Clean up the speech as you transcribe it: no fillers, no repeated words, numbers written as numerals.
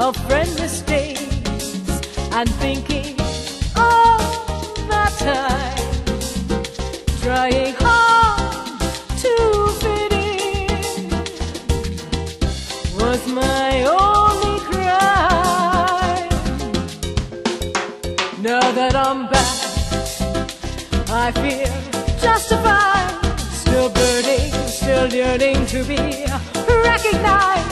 of friendless days and thinking of that time, trying hard to fit in was my only crime. Now that I'm back, I feel justified, still burning, still yearning to be recognized.